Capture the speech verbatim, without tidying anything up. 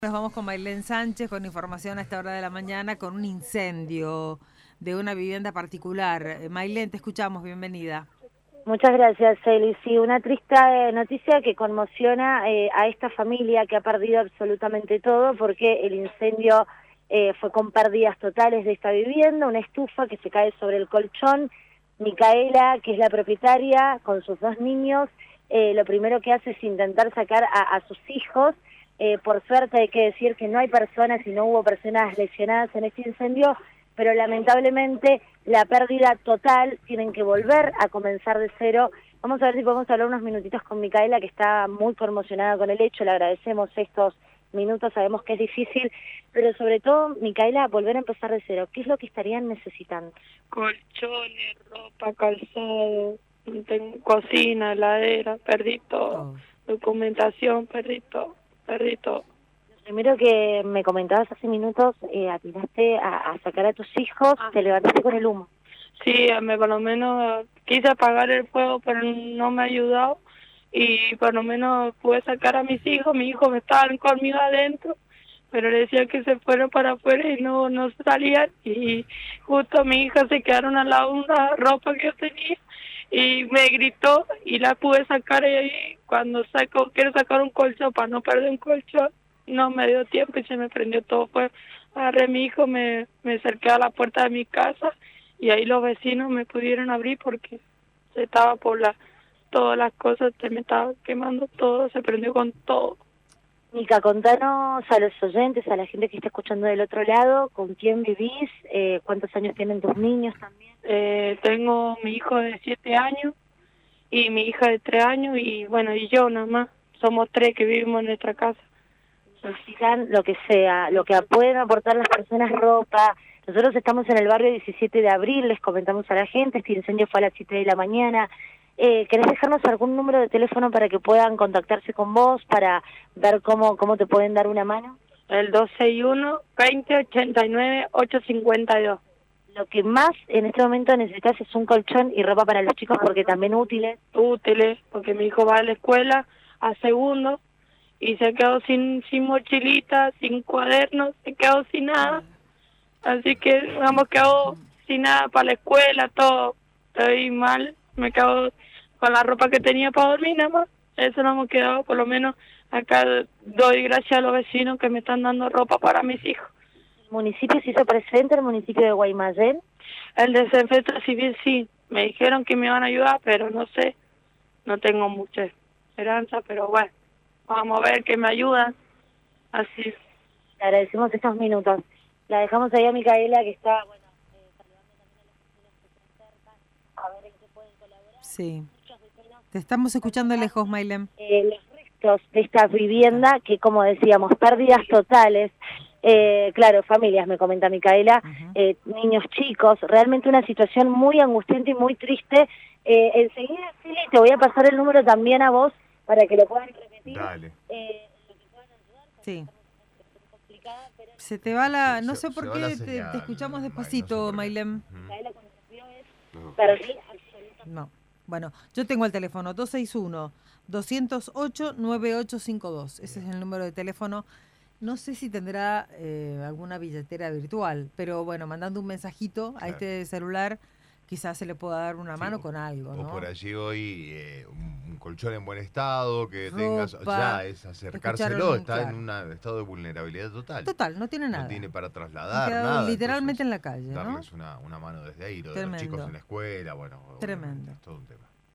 Nos vamos con Maylén Sánchez con información a esta hora de la mañana con un incendio de una vivienda particular. Eh, Maylén, te escuchamos, bienvenida. Muchas gracias, Eli. Sí, una triste eh, noticia que conmociona eh, a esta familia que ha perdido absolutamente todo porque el incendio eh, fue con pérdidas totales de esta vivienda, una estufa que se cae sobre el colchón. Micaela, que es la propietaria, con sus dos niños, eh, lo primero que hace es intentar sacar a, a sus hijos. Eh, por suerte hay que decir que no hay personas y no hubo personas lesionadas en este incendio, pero lamentablemente la pérdida total, tienen que volver a comenzar de cero. Vamos a ver si podemos hablar unos minutitos con Micaela, que está muy conmocionada con el hecho, le agradecemos estos minutos, sabemos que es difícil, pero sobre todo, Micaela, volver a empezar de cero. ¿Qué es lo que estarían necesitando? Colchones, ropa, calzado, tengo cocina, heladera, perdí todo, Oh. documentación, perdí todo, perdí todo. Primero que me comentabas hace minutos, eh, atinaste a, a sacar a tus hijos, Ah. te levantaste con el humo. Sí, me, por lo menos quise apagar el fuego, pero no me ha ayudado y por lo menos pude sacar a mis hijos. Mis hijos estaban conmigo adentro, pero le decía que se fueron para afuera y no, no salían, y justo mi hija se quedaron al lado de una ropa que yo tenía y me gritó y la pude sacar, y cuando saco, quiero sacar un colchón para no perder un colchón, no me dio tiempo y se me prendió todo. Pues agarré a mi hijo, me, me acerqué a la puerta de mi casa y ahí los vecinos me pudieron abrir porque se estaba por la, todas las cosas, se me estaba quemando todo, se prendió con todo. Mica, contanos a los oyentes, a la gente que está escuchando del otro lado, con quién vivís, eh, cuántos años tienen tus niños también. Eh, tengo mi hijo de siete años y mi hija de tres años y bueno, y yo nada más. Somos tres que vivimos en nuestra casa. Necesitan lo que sea, lo que pueden aportar las personas, ropa. Nosotros estamos en el barrio diecisiete de abril, les comentamos a la gente, este incendio fue a las siete de la mañana. Eh, ¿Querés dejarnos algún número de teléfono para que puedan contactarse con vos, para ver cómo, cómo te pueden dar una mano? El dos seis uno, veinte, ochenta y nueve, ochocientos cincuenta y dos. Lo que más en este momento necesitas es un colchón y ropa para los chicos, porque también útiles. Útiles, porque mi hijo va a la escuela a segundo y se quedó sin, sin mochilita, sin cuadernos, se quedó sin nada. Así que hemos quedado sin nada para la escuela, todo. Estoy mal, me quedo con la ropa que tenía para dormir nada más. Eso no hemos quedado, por lo menos acá doy gracias a los vecinos que me están dando ropa para mis hijos. ¿El municipio se hizo presente, el municipio de Guaymallén? El desinfecto civil sí, me dijeron que me iban a ayudar, pero no sé, no tengo mucha esperanza, pero bueno, vamos a ver que me ayudan. Así. Le agradecemos estos minutos. La dejamos ahí a Micaela, que está, bueno, eh, saludando también a los vecinos que están cerca, a ver en qué pueden colaborar. Sí. Muchos vecinos, Te estamos escuchando lejos, Maylén. eh, los restos de esta vivienda, que como decíamos, pérdidas totales. Eh, claro, familias, me comenta Micaela, Uh-huh. eh, niños chicos, realmente una situación muy angustiante y muy triste. Eh, enseguida, Fili, te voy a pasar el número también a vos para que lo puedan repetir. Dale. Eh, lo que puedan ayudar, porque Sí. estamos en una situación complicada, pero Se te va la... Se- No se- sé por se va qué la te, señal, te escuchamos May, despacito, no sé por qué. Maylén. Ujú. Micaela cuando nos vio es No. perdí absolutamente. No. Bueno, yo tengo el teléfono dos seis uno, dos cero ocho, nueve ocho cinco dos. Ese es el número de teléfono. No sé si tendrá eh, alguna billetera virtual, pero bueno, mandando un mensajito a Claro. este celular, quizás se le pueda dar una Sí, mano o- con algo, O ¿no? por allí hoy eh, un, un colchón en buen estado, que tengas, Ropa, ya es acercárselo, escucharon, está en claro. un estado de vulnerabilidad total. Total, no tiene nada. No tiene para Han trasladar quedado nada. literalmente entonces, en la calle, ¿no? darles una, una mano desde ahí, lo de los chicos Tremendo. en la escuela, bueno, Tremendo. obviamente, es todo un tema.